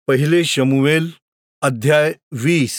पहिले शमूएल अध्याय 20.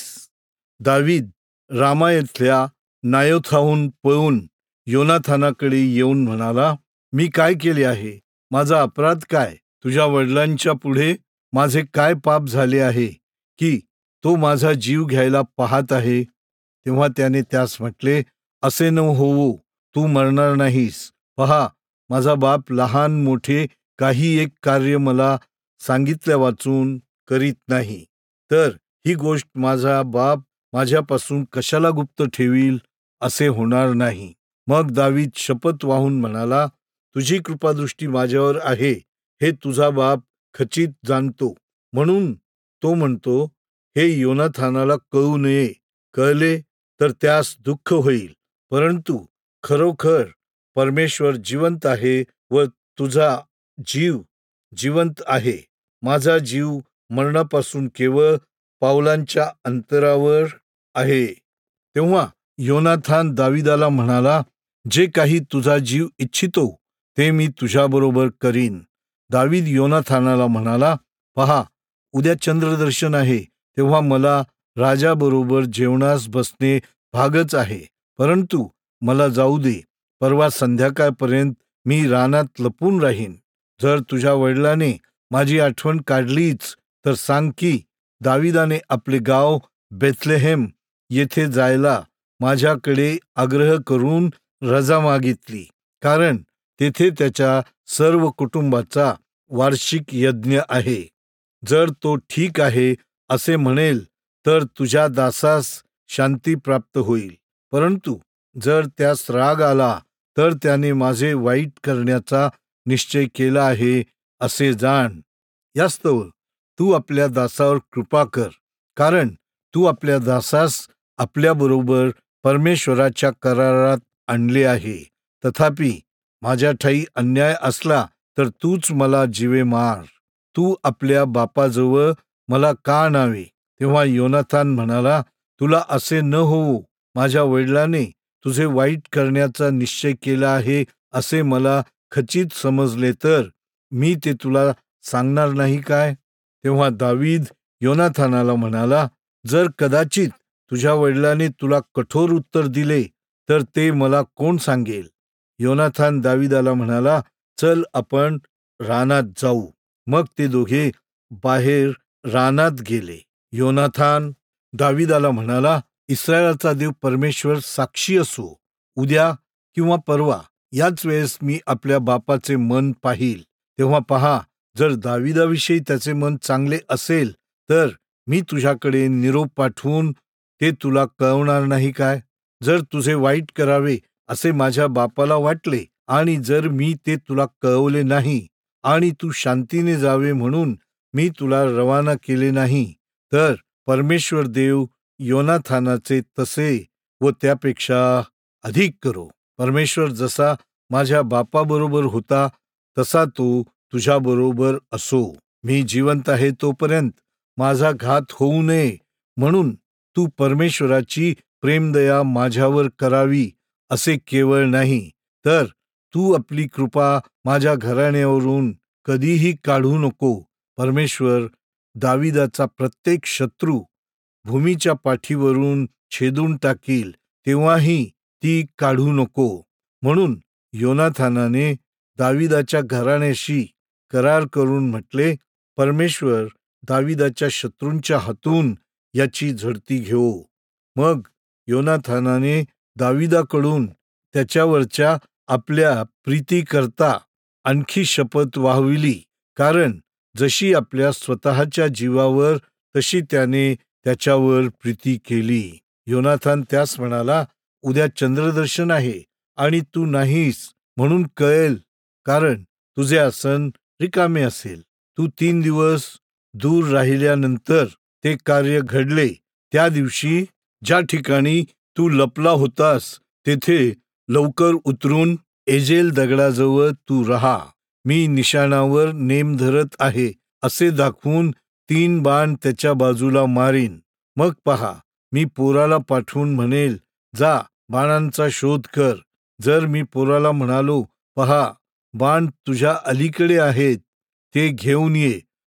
दावीद रामायेतल्या नायोथाहून पळून योनाथानाकडे येऊन म्हणाला, मी काय केले आहे? माझा अपराध काय? तुझ्या वडिलांच्या पुढे माझे काय पाप झाले आहे की तो माझा जीव घ्यायला पाहत आहे? तेव्हा त्याने त्यास म्हटले, असे न होवो, तू मरणार नाहीस. पहा, माझा बाप लहान मोठे काही एक कार्य मला सांगितल्या वाचून करीत नाही, तर ही गोष्ट माझा बाप माझ्यापासून कशाला गुप्त ठेवील? असे होणार नाही. मग दावीद शपथ वाहून म्हणाला, तुझी कृपादृष्टी माझ्यावर आहे हे तुझा बाप खचित जाणतो, म्हणून तो म्हणतो, हे योनाथानाला कळू नये. कळले तर त्यास दुःख होईल. परंतु खरोखर परमेश्वर जिवंत आहे व तुझा जीव जिवंत आहे. माझा जीव मरणापासून केवळ पावलांच्या अंतरावर आहे. तेव्हा योनाथान दावीदाला म्हणाला, जे काही तुझा जीव इच्छितो ते मी तुझ्याबरोबर करीन. दावीद योनाथानाला म्हणाला, पहा, उद्या चंद्रदर्शन आहे, तेव्हा मला राजाबरोबर जेवणास बसणे भागच आहे. परंतु मला जाऊ दे, परवा संध्याकाळपर्यंत मी रानात लपून राहीन. जर तुझ्या वडिलाने माझी आठवण काढलीच तर सांग की दावीदाने आपले गाव बेथलेहेम येथे जायला माझ्याकडे आग्रह करून रजा मागितली, कारण तेथे त्याच्या सर्व कुटुंबाचा वार्षिक यज्ञ आहे. जर तो ठीक आहे असे म्हणेल तर तुझ्या दासास शांती प्राप्त होईल. परंतु जर त्यास राग आला तर त्याने माझे वाईट करण्याचा निश्चय केला आहे असे जाण. यास्तव तू आपल्या दासावर कृपा कर, कारण तू आपल्या दासास आपल्याबरोबर परमेश्वराच्या करारात आणले आहे. तथापि माझ्या ठाई अन्याय असला तर तूच मला जीवे मार. तू आपल्या बापाजवळ मला का आणावे? तेव्हा योनाथान म्हणाला, तुला असे न होवो, माझ्या वडिलाने तुझे वाईट करण्याचा निश्चय केला आहे असे मला खचित समजले तर मी ते तुला सांगणार नाही काय? तेव्हा दावीद योनाथानाला म्हणाला, जर कदाचित तुझ्या वडिलांनी तुला कठोर उत्तर दिले तर ते मला कोण सांगेल? योनाथान दावीदाला म्हणाला, चल आपण रानात जाऊ. मग ते दोघे बाहेर रानात गेले. योनाथान दावीदाला म्हणाला, इस्रायलाचा देव परमेश्वर साक्षी असो, उद्या किंवा परवा याच वेळेस मी आपल्या बापाचे मन पाहील. तेव्हा पहा, जर दावीदाविषयी त्याचे मन चांगले असेल तर मी तुझ्याकडे निरोप पाठवून ते तुला कळवणार नाही काय? जर तुझे वाईट करावे असे माझ्या बापाला वाटले आणि जर मी ते तुला कळवले नाही आणि तू शांतीने जावे म्हणून मी तुला रवाना केले नाही, तर परमेश्वर देव योनाथानाचे तसे व त्यापेक्षा अधिक करो. परमेश्वर जसा माझ्या बापाबरोबर होता तसा तो तुझ्याबरोबर असो. मी जिवंत आहे तोपर्यंत माझा घात होऊ नये म्हणून तू परमेश्वराची प्रेमदया माझ्यावर करावी असे केवळ नाही, तर तू आपली कृपा माझ्या घराण्यावरून कधीही काढू नको. परमेश्वर दावीदाचा प्रत्येक शत्रू भूमीच्या पाठीवरून छेदून टाकील, तेव्हाही ती काढू नको. म्हणून योनाथानाने दावीदाच्या घराण्याशी करार करून म्हटले, परमेश्वर दावीदाच्या शत्रूंच्या हातून याची झडती घेवो. मग योनाथानाने दावीदाकडून त्याच्यावरच्या आपल्या प्रीतीकरता आणखी शपथ वाहविली, कारण जशी आपल्या स्वतःच्या जीवावर तशी त्याने त्याच्यावर प्रीती केली. योनाथान त्यास म्हणाला, उद्या चंद्रदर्शन आहे आणि तू नाहीस म्हणून कळेल, कारण तुझे आसन रिकामे असेल. तू 3 दिवस दूर राहिल्यानंतर ते कार्य घडले. त्या दिवशी ज्या ठिकाणी तू लपला होतास तेथे लवकर उतरून एजेल दगडाजवळ तू राहा. मी निशाणावर नेम धरत आहे असे दाखवून 3 बाण त्याच्या बाजूला मारीन. मग पहा, मी पोराला पाठवून म्हणेल, जा बाणांचा शोध कर. जर मी पोराला म्हणालो, पहा बाण तुझ्या अलीकडे आहेत, ते घेऊन ये,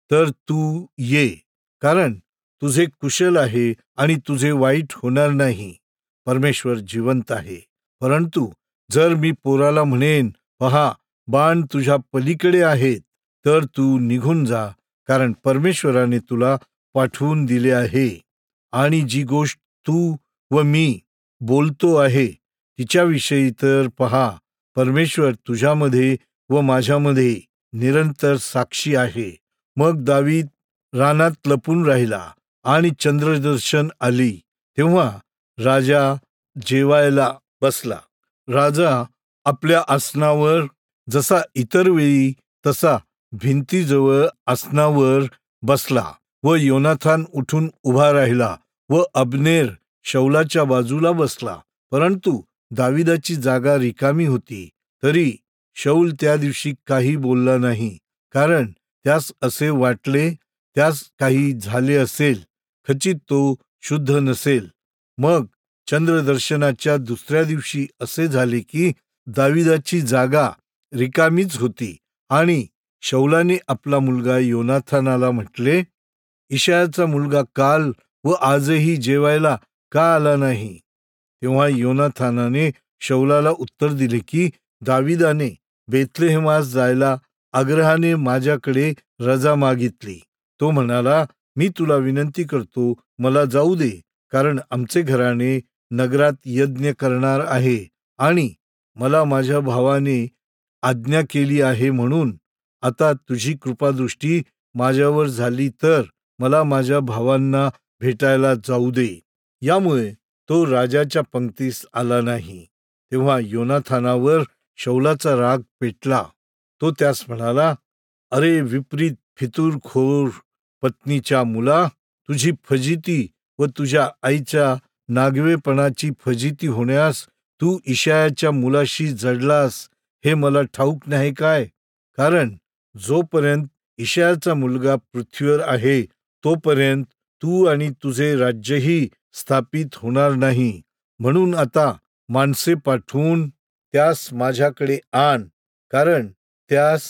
तर तू ये, कारण तुझे कुशल आहे आणि तुझे वाईट होणार नाही. परमेश्वर जिवंत आहे. परंतु जर मी पोराला म्हणेन, पहा, बाण तुझ्या पलीकडे आहेत, तर तू निघून जा, कारण परमेश्वराने तुला पाठवून दिले आहे. आणि जी गोष्ट तू व मी बोलतो आहे तिच्याविषयी तर पहा, परमेश्वर तुझ्यामध्ये व माझ्यामध्ये निरंतर साक्षी आहे. मग दावीद रानात लपून राहिला आणि चंद्रदर्शन आली, तेव्हा राजा जेवायला बसला. राजा आपल्या आसनावर जसा इतर वेळी तसा भिंतीजवळ आसनावर बसला व योनाथान उठून उभा राहिला व अब्नेर शौलाच्या बाजूला बसला. परंतु दाविदाची जागा रिकामी होती. तरी शौल त्या दिवशी काही बोलला नाही, कारण त्यास असे वाटले त्यास काही झाले असेल, खचित तो शुद्ध नसेल. मग चंद्रदर्शनाच्या दुसऱ्या दिवशी असे झाले की दाविदाची जागा रिकामीच होती आणि शौलाने आपला मुलगा योनाथानाला म्हटले, इशायाचा मुलगा काल व आजही जेवायला का आला नाही? तेव्हा योनाथानाने शौलाला उत्तर दिले की दाविदाने बेथलेहेमास जायला आग्रहाने माझ्याकडे रजा मागितली. तो म्हणाला, मी तुला विनंती करतो, मला जाऊ दे, कारण आमचे घराणे नगरात यज्ञ करणार आहे आणि मला माझ्या भावाने आज्ञा केली आहे. म्हणून आता तुझी कृपादृष्टी माझ्यावर झाली तर मला माझ्या भावांना भेटायला जाऊ दे. यामुळे तो राजाच्या पंक्तीस आला नाही. तेव्हा योनाथानावर शौलाचा राग पेटला. तो त्यास म्हणाला, अरे विपरीत फितूरखोर पत्नीच्या मुला, तुझी फजिती व तुझ्या आईच्या नागवेपणाची फजिती होण्यास तू इशायाच्या मुलाशी जडलास हे मला ठाऊक नाही काय? कारण जोपर्यंत इशायाचा मुलगा पृथ्वीवर आहे तोपर्यंत तू आणि तुझे राज्यही स्थापित होणार नाही. म्हणून आता माणसे पाठवून त्यास माझ्याकडे आण, कारण त्यास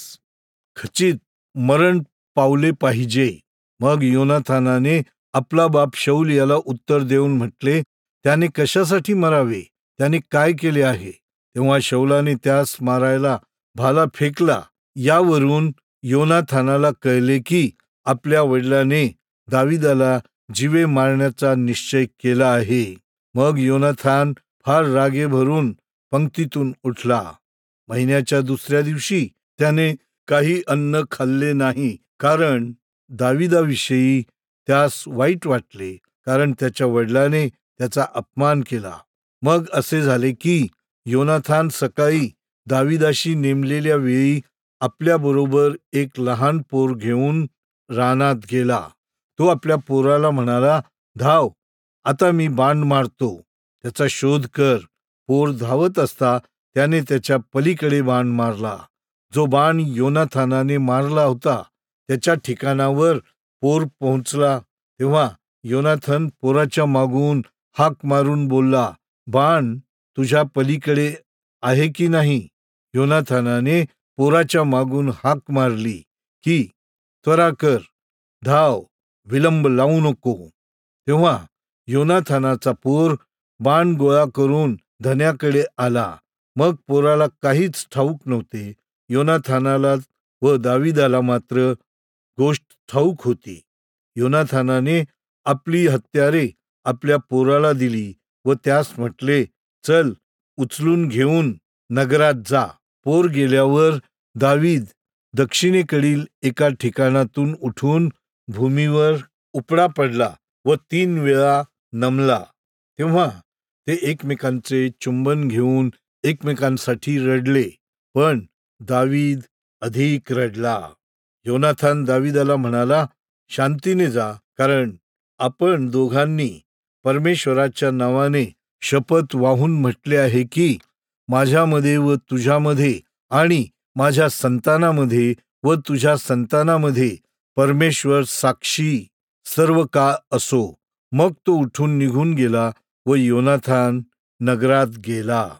खचित मरण पावले पाहिजे. मग योनाथानाने आपला बाप शौल याला उत्तर देऊन म्हटले, त्याने कशासाठी मरावे? त्याने काय केले आहे? तेव्हा शौलाने त्यास मारायला भाला फेकला. यावरून योनाथानाला कळले की आपल्या वडिलाने दाविदाला जीवे मारण्याचा निश्चय केला आहे. मग योनाथान फार रागे भरून पंक्तीतून उठला. महिन्याच्या दुसऱ्या दिवशी त्याने काही अन्न खाल्ले नाही, कारण दाविदाविषयी त्यास वाईट वाटले, कारण त्याच्या वडिलाने त्याचा अपमान केला. मग असे झाले की योनाथान सकाळी दाविदाशी नेमलेल्या वेळी आपल्याबरोबर एक लहान पोर घेऊन रानात गेला. तो आपल्या पोराला म्हणाला, धाव, आता मी बाण मारतो, त्याचा शोध कर. पोर धावत असता त्याने त्याच्या पलीकडे बाण मारला. जो बाण योनाथानाने मारला होता त्याच्या ठिकाणावर पोर पोहोचला. तेव्हा योनाथन पोराच्या मागून हाक मारून बोलला, बाण तुझ्या पलीकडे आहे की नाही? योनाथानाने पोराच्या मागून हाक मारली की त्वरा कर, धाव, विलंब लावू नको. तेव्हा योनाथानाचा पोर बाण गोळा करून धन्याकडे आला. मग पोराला काहीच ठाऊक नव्हते. योनाथानाला व दाविदाला मात्र गोष्ट ठाऊक होती. योनाथानाने आपली हत्यारे आपल्या पोराला दिली व त्यास म्हटले, चल, उचलून घेऊन नगरात जा. पोर गेल्यावर दावीद दक्षिणेकडील एका ठिकाणातून उठून भूमीवर उपडा पडला व 3 वेळा नमला. तेव्हा ते एकमेकांचे चुंबन घेऊन एकमेकांसाठी रडले, पण दावीद अधिक रडला. योनाथान दाविदाला म्हणाला, शांतीने जा, कारण आपण दोघांनी परमेश्वराच्या नावाने शपथ वाहून म्हटले आहे की माझ्यामध्ये व तुझ्यामध्ये आणि माझ्या संतानामध्ये व तुझ्या संतानामध्ये परमेश्वर साक्षी सर्व काळ असो. मग तो उठून निघून गेला व योनाथान नगरात गेला.